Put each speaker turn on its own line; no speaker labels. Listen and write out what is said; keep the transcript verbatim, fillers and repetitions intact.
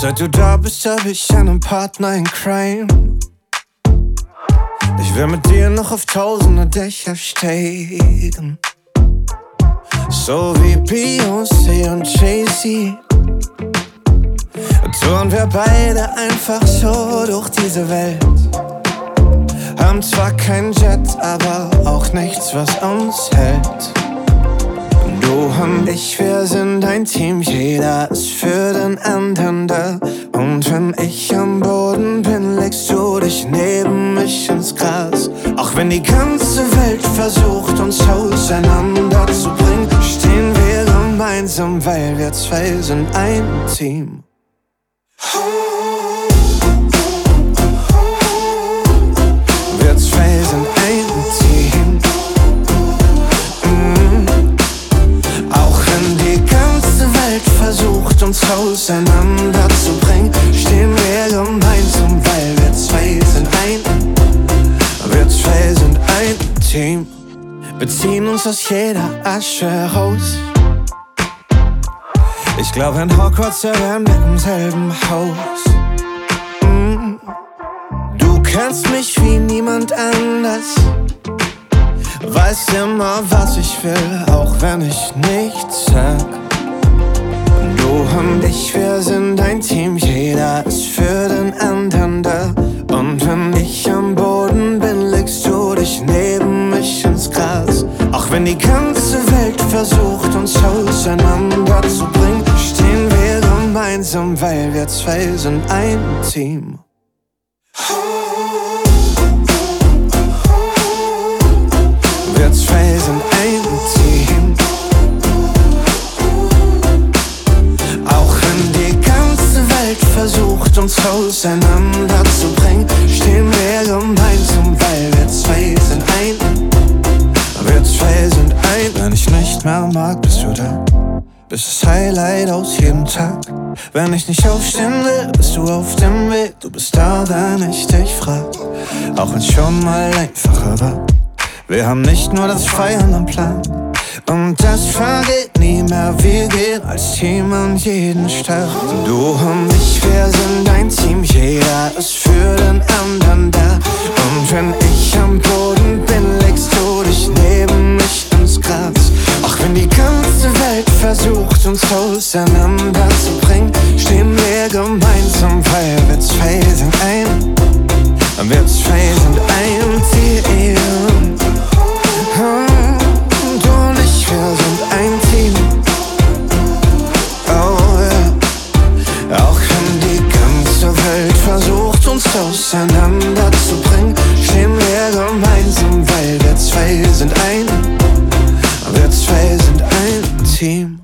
Seit du da bist, hab ich einen Partner in Crime. Ich will mit dir noch auf tausende Dächer steigen, so wie Beyoncé und Jay-Z. Touren wir beide einfach so durch diese Welt. Haben zwar kein Jet, aber auch nichts, was uns hält. Du und ich, wir sind ein Team, jeder ist für den anderen da. Und wenn ich am Boden bin, legst du dich neben mich ins Gras. Auch wenn die ganze Welt versucht, uns auseinanderzubringen, stehen wir gemeinsam, weil wir zwei sind ein Team. Wir zwei sind ein Team. mm. Auch wenn die ganze Welt versucht, uns auseinanderzubringen, stehen wir gemeinsam, weil wir zwei sind ein. Wir zwei sind ein Team. Wir ziehen uns aus jeder Asche raus. Ich glaub, in Hogwarts wären wir im selben Haus. mm. Du kennst mich wie niemand anders, weißt immer, was ich will, auch wenn ich nichts sag. Du und ich, wir sind ein Team, jeder ist für den anderen da. Und wenn ich am Boden bin, legst du dich neben mich ins Gras. Auch wenn die ganze Welt versucht, uns auseinanderzubringen, stehen wir gemeinsam, weil wir zwei sind ein Team. Wir zwei sind ein Team. Auch wenn die ganze Welt versucht, uns auseinanderzubringen, stehen wir gemeinsam, weil wir zwei sind ein. Wir zwei sind ein. Wenn ich nicht mehr mag, bist du da. Bist das Highlight aus jedem Tag. Wenn ich nicht aufstehen will, bist du auf dem Weg. Du bist da, wenn ich dich frag. Auch wenn's schon mal einfacher war. Wir haben nicht nur das Feiern am Plan, und das vergeht nie mehr. Wir gehen als Team an jeden Start. Du und ich, wir sind ein Team, jeder ist für den anderen da. Und wenn ich am Boden bin, legst du dich neben mich ins Gras. Auch wenn die ganze Welt versucht, uns auseinanderzubringen, stehen wir gemeinsam, weil wir zwei sind ein. Wir zwei sind ein Team. Du und ich, wir sind ein Team. Oh yeah. Auch wenn die ganze Welt versucht, uns auseinanderzubringen, stehen wir gemeinsam, weil wir zwei sind ein. Wir zwei sind ein Team.